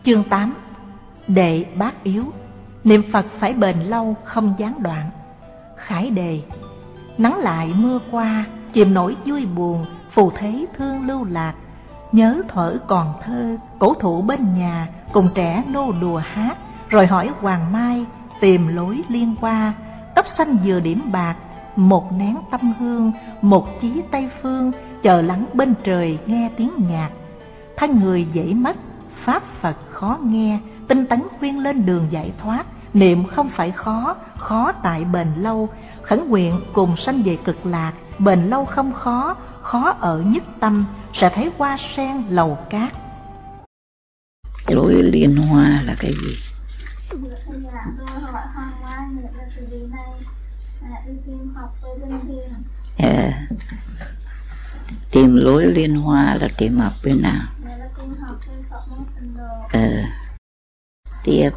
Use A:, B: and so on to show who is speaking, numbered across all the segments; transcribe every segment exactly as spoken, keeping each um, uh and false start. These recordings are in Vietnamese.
A: Chương tám. Đệ bát yếu. Niệm Phật phải bền lâu không gián đoạn. Khải đề. Nắng lại mưa qua, chìm nổi vui buồn, phù thế thương lưu lạc. Nhớ thuở còn thơ, cổ thụ bên nhà, cùng trẻ nô đùa hát. Rồi hỏi Hoàng Mai, tìm lối liên qua. Tóc xanh vừa điểm bạc, một nén tâm hương, một chí Tây phương, chờ lắng bên trời nghe tiếng nhạc. Thân người dễ mất, pháp Phật khó nghe, tinh tấn khuyên lên đường giải thoát. Niệm không phải khó, khó tại bền lâu. Khẩn nguyện cùng sanh về cực lạc, bền lâu không khó, khó ở nhất tâm, sẽ thấy hoa sen lầu cát.
B: Lối liên hoa là cái gì? À, tìm lối liên hoa là tìm học bên nào? À, tiếp.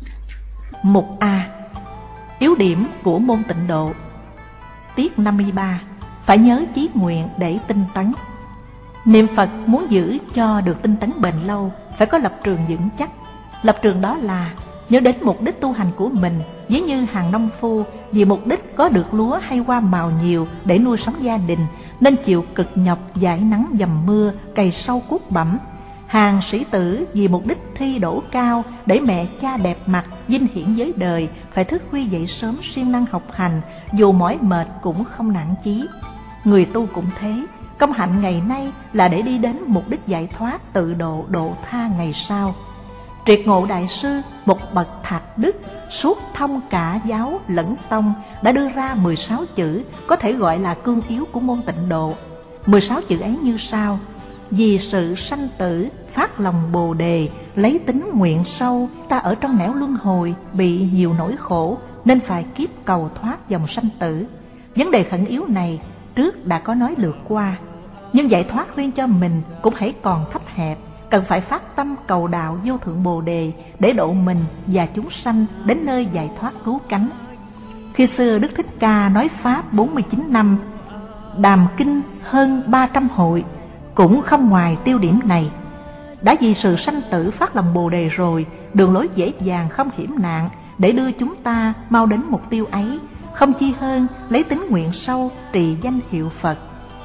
A: Mục A. Yếu điểm của môn Tịnh Độ. Tiết năm mươi ba. Phải nhớ chí nguyện để tinh tấn. Niệm Phật muốn giữ cho được tinh tấn bền lâu, phải có lập trường vững chắc. Lập trường đó là nhớ đến mục đích tu hành của mình. Ví như hàng nông phu, vì mục đích có được lúa hay hoa màu nhiều để nuôi sống gia đình, nên chịu cực nhọc dãi nắng dầm mưa, cày sâu cuốc bẩm. Hàng sĩ tử vì mục đích thi đỗ cao, để mẹ cha đẹp mặt, vinh hiển giới đời, phải thức khuya dậy sớm siêng năng học hành, dù mỏi mệt cũng không nản chí. Người tu cũng thế, công hạnh ngày nay là để đi đến mục đích giải thoát tự độ độ tha ngày sau. Triệt Ngộ Đại Sư, một bậc thạc đức, suốt thông cả giáo lẫn tông, đã đưa ra mười sáu chữ có thể gọi là cương yếu của môn Tịnh Độ. mười sáu chữ ấy như sau: vì sự sanh tử, phát lòng Bồ Đề, lấy tính nguyện sâu, ta ở trong nẻo luân hồi, bị nhiều nỗi khổ, nên phải kiếp cầu thoát dòng sanh tử. Vấn đề khẩn yếu này trước đã có nói lượt qua, nhưng giải thoát riêng cho mình cũng hãy còn thấp hẹp, cần phải phát tâm cầu đạo vô thượng Bồ Đề để độ mình và chúng sanh đến nơi giải thoát cứu cánh. Khi xưa Đức Thích Ca nói Pháp bốn mươi chín năm, đàm kinh hơn ba trăm hội, cũng không ngoài tiêu điểm này. Đã vì sự sanh tử phát lòng Bồ Đề rồi, đường lối dễ dàng không hiểm nạn để đưa chúng ta mau đến mục tiêu ấy, không chi hơn lấy tính nguyện sâu trì danh hiệu Phật.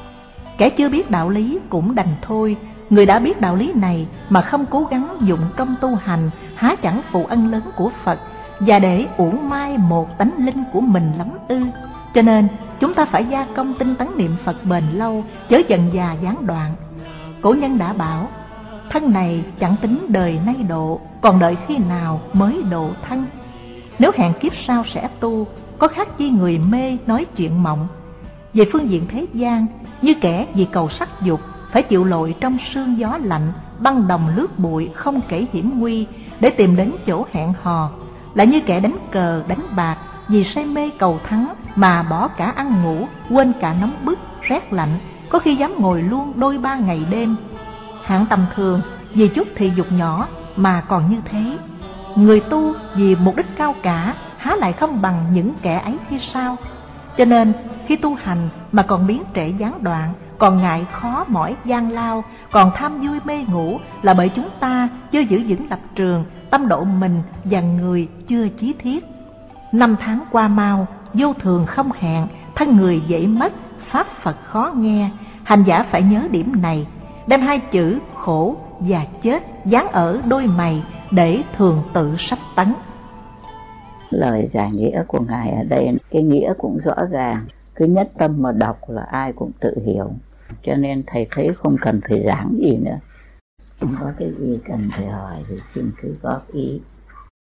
A: Kẻ chưa biết đạo lý cũng đành thôi, người đã biết đạo lý này mà không cố gắng dụng công tu hành, há chẳng phụ ân lớn của Phật, và để uổng mai một tánh linh của mình lắm ư. Cho nên chúng ta phải gia công tinh tấn niệm Phật bền lâu, chớ dần già gián đoạn. Cổ nhân đã bảo, thân này chẳng tính đời nay độ, còn đợi khi nào mới độ thân. Nếu hẹn kiếp sau sẽ tu, có khác chi người mê nói chuyện mộng. Về phương diện thế gian, như kẻ vì cầu sắc dục, phải chịu lội trong sương gió lạnh, băng đồng lướt bụi không kể hiểm nguy, để tìm đến chỗ hẹn hò. Lại như kẻ đánh cờ, đánh bạc, vì say mê cầu thắng mà bỏ cả ăn ngủ, quên cả nóng bức, rét lạnh, có khi dám ngồi luôn đôi ba ngày đêm. Hạng tầm thường vì chút thị dục nhỏ mà còn như thế. Người tu vì mục đích cao cả, há lại không bằng những kẻ ấy hay sao? Cho nên khi tu hành mà còn biến trễ gián đoạn, còn ngại khó mỏi gian lao, còn tham vui mê ngủ, là bởi chúng ta chưa giữ vững lập trường, tâm độ mình và người chưa chí thiết. Năm tháng qua mau, vô thường không hẹn, thân người dễ mất, pháp Phật khó nghe. Hành giả phải nhớ điểm này, đem hai chữ khổ và chết dán ở đôi mày để thường tự sách tấn.
B: Lời giải nghĩa của Ngài ở đây, cái nghĩa cũng rõ ràng, cứ nhất tâm mà đọc là ai cũng tự hiểu. Cho nên thầy thấy không cần phải giảng gì nữa. Không có cái gì cần phải hỏi thì xin cứ góp ý.